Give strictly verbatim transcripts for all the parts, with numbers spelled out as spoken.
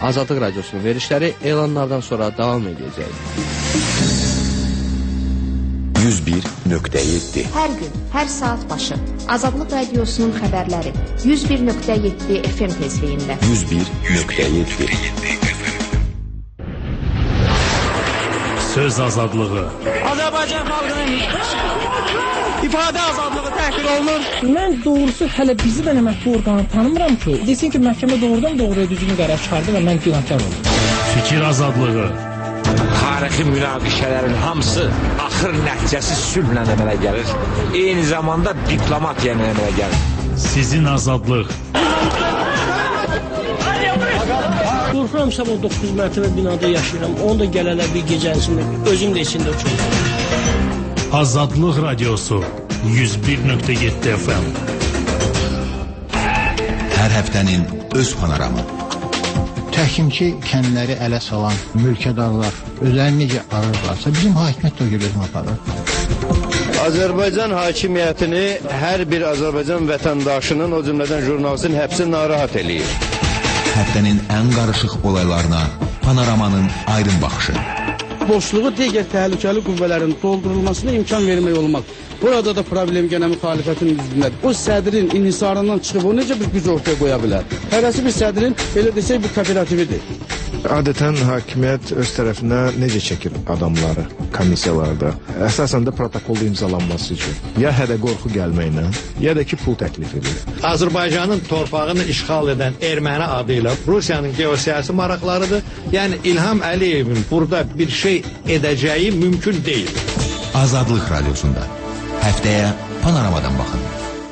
Azadlıq Radiosunun verilişləri elanlardan sonra davam edəcək. yüz bir nöqtə yeddi Hər gün, hər saat başı Azadlıq Radiosunun xəbərləri yüz bir nöqtə yeddi F M tezliyində. yüz bir nöqtə yeddi Söz azadlığı. Azərbaycan xalqının ifadə azadlığı təhqir olunur. Mən doğrusu hələ bizi də əməkli orqanı tanımıram ki, desin ki, məhkəmə doğrudan doğruya düzgün qərar çıxardı və mən günahkar oldum. Fikir azadlığı. Tarixi münaqişələrin hamısı axır nəticəsi sülhlə əmələ gəlir. Eyni zamanda diplomatiya ilə əmələ gəlir. Sizin azadlıq. Qorxuram sabah doqquz mərtəbə binada yaşayıram. Onu da gələlər bir gecənin içində, özüm də içində uçurum. Azadlıq Radiosu yüz bir nöqtə yeddi F M. Hər həftənin öz panoramı. Təhkimçi kəndləri ələ salan mülkədarlar özlərini necə arırlarsa, bizim hakimiyyət də o gibi özünü aparır. Azərbaycan hakimiyyətini hər bir Azərbaycan vətəndaşının, o cümlədən jurnalistin həbsi narahat eləyir. Həftənin ən qarışıq olaylarına panoramanın aydın baxışı. Boşluğu digər təhlükəli qüvvələrin doldurulmasına imkan vermək olmaz. Burada da problem gənə müxalifətin üstündədir. O sədrin inhisarından çıxıb o necə bir güc ortaya qoya bilər? Hərəsi bir sədrin, elə desək, bir kooperatividir. Adətən hakimiyyət öz tərəfinə necə çəkir adamları komissiyalarda? Əsasən də protokolda imzalanması üçün. Ya hədə qorxu gəlməklə, ya da ki pul təklif edir. Azərbaycanın torpağını işğal edən erməni adı ilə Rusiyanın geosiyasi maraqlarıdır. Yəni İlham Əliyevin burada bir şey edəcəyi mümkün deyil. Azadlıq Radiosunda. Həftəyə panoramadan baxın.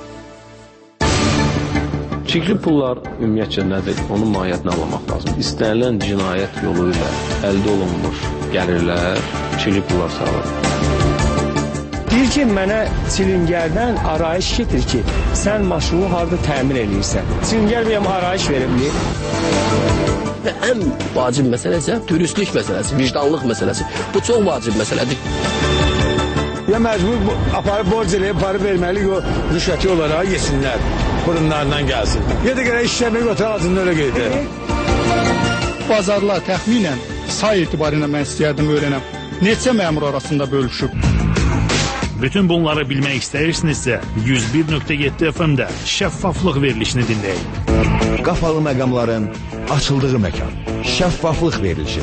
Çirkli pullar ümumiyyətcə nədir? Onun mahiyyətini anlamaq lazım. İstənilən cinayət yolu ilə əldə olunmuş gəlirlər, çirkli pullar sağlar. Deyir ki, mənə çilingərdən arayış getir ki, sən maşını harada təmir edirsən. Çilingər bəyəm arayış verimli. Və ən vacib məsələ isə dürüstlük məsələsi, vicdanlıq məsələsi. Bu çox vacib məsələdir. Ya məcbur aparıb borc eləyib, parı verməli, o rüşvəti olaraq yesinlər. Burunlarından gəlsin. Ya da görə işləmək otur ağzında öyle qeydi. Bazarlar təxminən say etibarıyla mən istəyərdim öyrənəm. Neçə məmur arasında bölüşüb? Bütün bunları bilmək istəyirsinizsə yüz bir nöqtə yeddi F M-də şəffaflıq verilişini dinləyin. Qapalı məqamların açıldığı məkan. Şəffaflıq verilişi.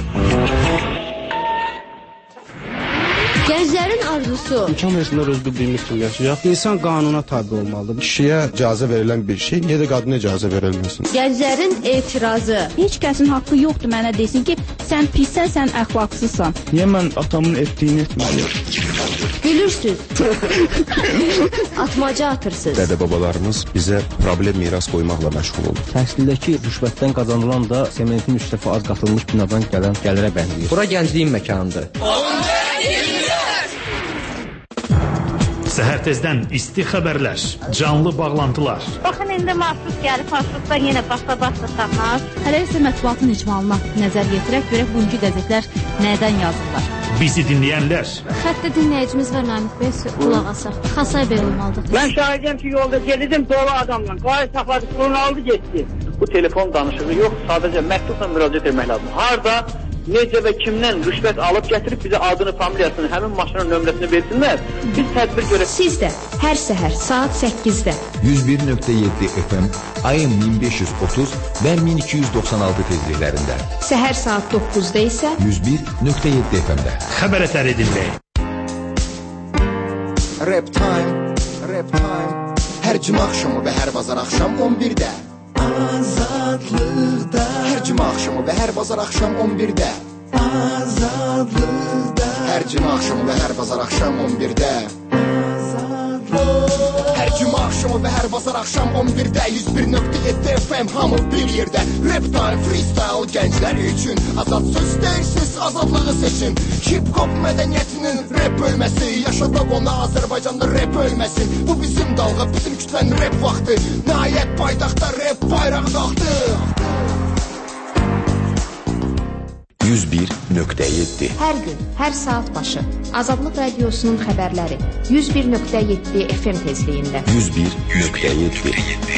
Gənclərin arzusu. İmkan versinlər öz bildiyimiz kimi yaşayaq. İnsan qanuna tabi olmalıdır. Kişiyə icazə verilən bir şey, niyə də qadına icazə verilməsin? Gənclərin etirazı. Heç kəsin haqqı yoxdur mənə desin ki, sən pissən, sən əxlaqsızsan. Niyə mən atamın etdiyini etməliyim? Gülürsüz. Atmaca atırsınız. Dədə-babalarımız bizə problem miras qoymaqla məşğul olur. Təhsildəki rüşvətdən qazanılan da sementin üç dəfə az qatılmış binadan gələn gəlirə bənzəyir. Bura gəncliyin məkanıdır. Səhər tezdən isti xəbərlər, canlı bağlantılar. Baxın, indi mahsus gəlib, mahsusdan yenə başla-başla tapmaz. Hələ isə mətbuatın icmalına nəzər yetirək, görək bugünkü qəzetlər nədən yazırlar. Bizi dinləyənlər. Xəttə dinləyicimiz var, Namik Bey, qulaq asaq. Xasay Bey olmalıdır. Mən şahidəm ki, yolda gedirdim dolu adamla. Qayı saxladı, pulunu aldı, getdi. Bu telefon danışığı yox, sadəcə məktubla müraciət etmək lazım. Harda, necə və kimdən rüşvət alıb gətirib bizə adını, familiyasını, həmin maşının nömrəsini versinlər, biz tədbir görək. Siz də hər səhər saat səkkizdə yüz bir nöqtə yeddi F M, A M min beş yüz otuz və min iki yüz doxsan altı tezliklərində. Səhər saat doqquzda isə yüz bir nöqtə yeddi F M-də. Xəbər ətəri dinləyin. Rap time, rap time. Hər cümə axşamı və hər bazar axşam on birdə. Azadlıqda. Hər cümə axşamı və hər bazar axşam on birdə. Azadlıqda. Hər cümə axşamı və hər bazar axşam on birdə. Hər cümə axşamı və hər bazar axşam on birdə. yüz bir nöqtə yeddi F M hamı bir yerdə. Rap time, freestyle gənclər üçün. Azad söz deyirsiz, azadlığı seçin. Hip-hop mədəniyyətinin rap bölməsi. Yaşadaq ona Azərbaycanda rap ölməsin. Bu bizim dalğa, bizim kütlənin rap vaxtı. Nəhayət paytaxtda rap bayrağı qalxdı. yüz bir nöqtə yeddi Hər gün, hər saat başı Azadlıq Radiosunun xəbərləri yüz bir nöqtə yeddi F M tezliyində. yüz bir nöqtə yeddi